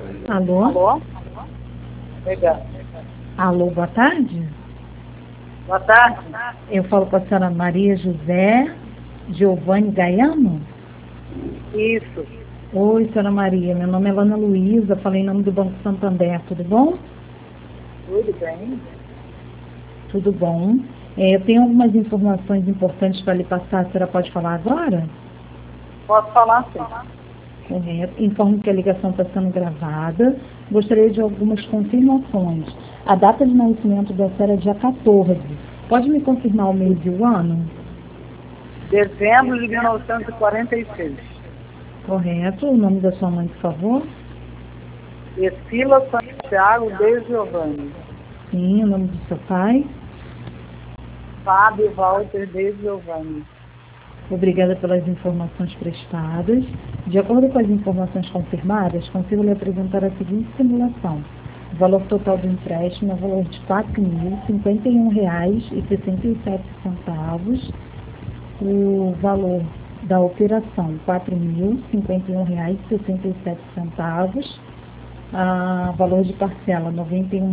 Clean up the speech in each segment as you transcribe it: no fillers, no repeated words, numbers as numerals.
Alô? Alô? Legal. Alô, boa tarde. Boa tarde. Eu falo com a senhora Maria José Giovanni Gaiano? Isso. Oi, senhora Maria, meu nome é Ana Luísa, falei em nome do Banco Santander, tudo bom? Tudo bem? Tudo bom. Eu tenho algumas informações importantes para lhe passar, a senhora pode falar agora? Posso falar sim. Correto. Informo que a ligação está sendo gravada. Gostaria de algumas confirmações. A data de nascimento da senhora é dia 14. Pode me confirmar o mês e o ano? Dezembro de 1946. Correto. O nome da sua mãe, por favor? Esquila Santiago de Giovanni. Sim, o nome do seu pai. Fábio Walter de Giovanni. Obrigada pelas informações prestadas. De acordo com as informações confirmadas, consigo lhe apresentar a seguinte simulação. O valor total do empréstimo é o valor de R$ 4.051,67. O valor da operação, R$ 4.051,67. Valor de parcela, R$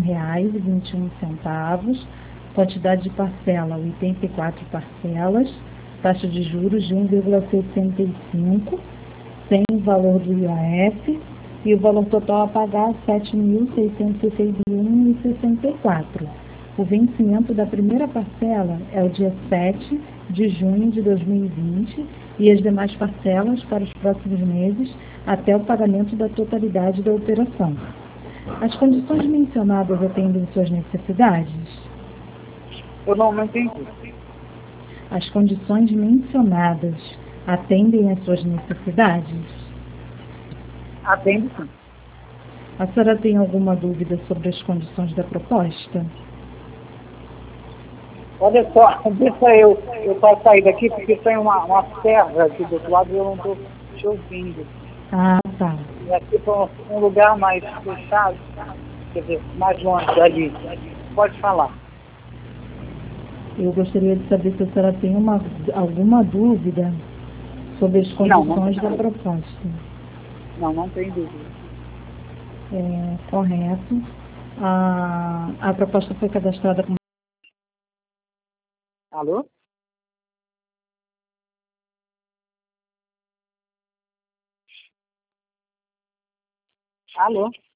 91,21. Quantidade de parcela, 84 parcelas. Taxa de juros de 1,65, sem valor do IOF, e o valor total a pagar R$ 7.661,64. O vencimento da primeira parcela é o dia 7 de junho de 2020 e as demais parcelas para os próximos meses até o pagamento da totalidade da operação. As condições mencionadas atendem suas necessidades? Eu não entendi. As condições mencionadas atendem às suas necessidades? Atende sim. A senhora tem alguma dúvida sobre as condições da proposta? Olha só, deixa eu posso sair daqui porque tem uma serra aqui do outro lado e eu não estou te ouvindo. Ah, tá. E aqui para um lugar mais fechado, quer dizer, mais longe dali. Pode falar. Eu gostaria de saber se a senhora tem alguma dúvida sobre as condições da proposta. Não tem dúvida. Correto. A proposta foi cadastrada com... Alô? Alô?